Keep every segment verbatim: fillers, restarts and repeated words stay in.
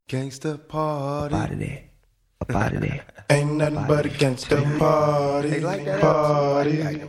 Gangsta party. Up out of there. Up out of there. Ain't nothing but a gangsta party. They like that? Party. Let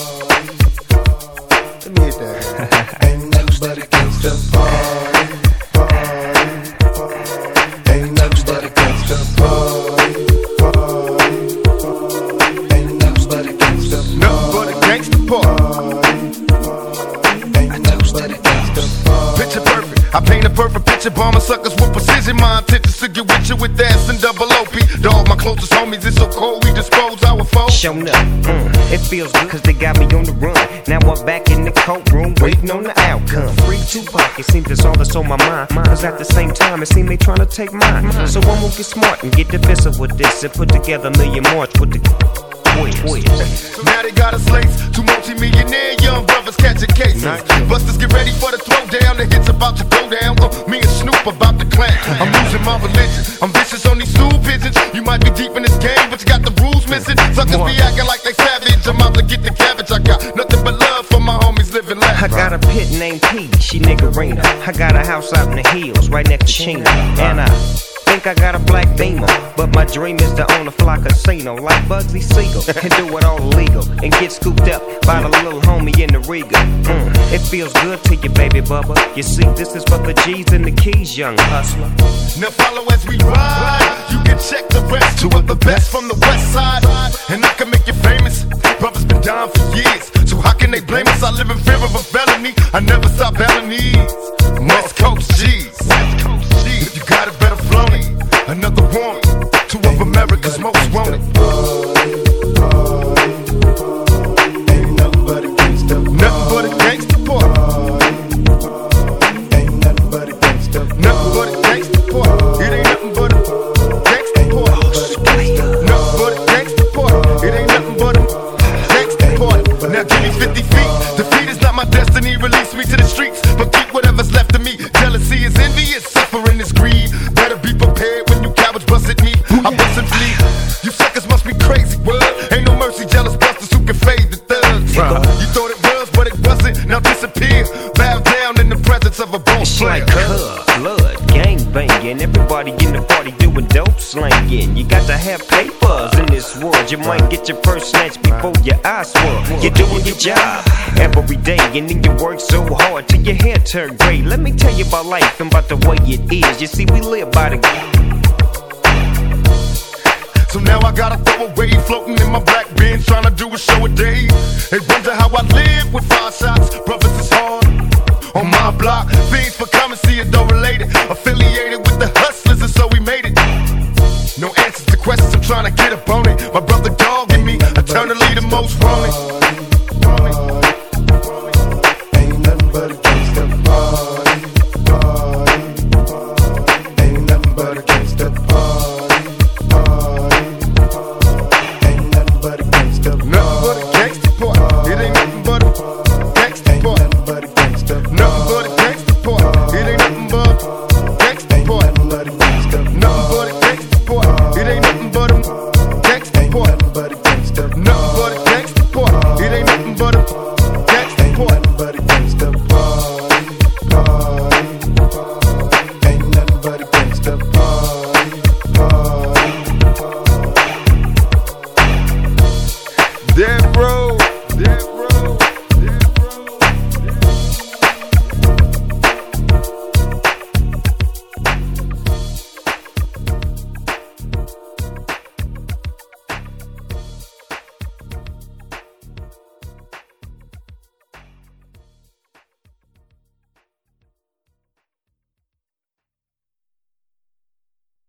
me hit that. Ain't nothing but a gangsta party. Party. Party. Ain't nothing but a gangsta party. Party. Party. Ain't nothing but a gangsta party. Nothing but a gangsta party. Ain't nothing but a gangsta party. Picture perfect. I paint a perfect picture, bomber suckers with precision. My intentions to get with you with ass and double O P. Dog, my closest homies, it's so cold, we dispose our foes. Shown up, mm, it feels good cause they got me on the run. Now I'm back in the courtroom, waiting on the outcome. Free Tupac, it seems that's all that's on my mind. Cause at the same time, it seems they trying to take mine. So I'm gonna get smart and get defensive with this and put together a million march with the twist. Now they got us laced, two multi-millionaire young brothers catching cases. Busters get ready for the throwdown, the hits about to go down. Uh, me and Snoop about to clap. I'm losing my religion, I'm vicious on these stool pigeons. You might be deep in this game, but you got the rules missing. Suckers be acting like they savage, I'm out to get the cabbage. I got nothing but love for my homies living lavish. I got a pit named P, she niggerina. I got a house out in the hills, right next to Chino. And I think I got a black Beamer, but my dream is to own a fly casino like Bugsy Siegel and do it all illegal and get scooped up by the little homie in the Riga. Mm, it feels good to you, baby bubba. You see, this is for the G's and the keys, young hustler. Now follow as we ride. You can check the rest. Two of the best from the west side, and I can make you famous. Brothers been down for years, so how can they blame us? I live in fear of a felony. I never stop belling these West Coast G's. If you got it, better flown it. Another warning, two of America's most wanted. Ain't nothing but a gangsta party. Nothing but a gangsta party. Ain't nothing but a gangsta party. Nothing but a gangsta party. It ain't nothing but a gangsta party. Nothing but a gangsta party. It ain't nothing but a gangsta party. Now give me fifty feet. Defeat is not my destiny. Release me to the streets, but keep whatever's left of me. Jealousy is envious, suffering is greed. Better be prepared when you cowards bust at me. I bust and flee. You suckers must be crazy, word. Ain't no mercy, jealous busters who can fade the thugs. You thought it was, but it wasn't. Now disappear. Bow down in the presence of a boss It's player. like cuz, blood, gang banging. Everybody in the party doing dope slanging. You got to have papers in this world. You might get your first snatch before your eyes swirl. You're doing your job every day, and then you work so hard till your hair turn gray. Let me tell you about life and about the way it is. You see, we live by the So now I gotta throw away, floating in my black Benz, trying to do a show a day. They wonder how I live with five shots. Brothers is hard on my block. Things for currency and though related, affiliated with the hustlers, and so we made it. No answers to questions, I'm trying to get up on it. My brother dog and me, eternally the most wanted. Ain't nothing but a gangsta party. Party. Party. Ain't nothing but a gangsta party. Party. Party. Ain't nothing but a gangsta party. Nothing but a gangsta party. It ain't nothing but a gangsta Ain't party. nothing but a gangsta party. Nothing but a gangsta party. It ain't nothing but a gangsta Ain't party. nothing but a gangsta party. Nothing but a gangsta party. It ain't nothing but a gangsta Ain't party. nothing but a gangsta party. Nothing but a gangsta party. It ain't nothing but a gangsta Ain't party. nothing but a gangsta party. Party. Ain't nothing but a gangsta party.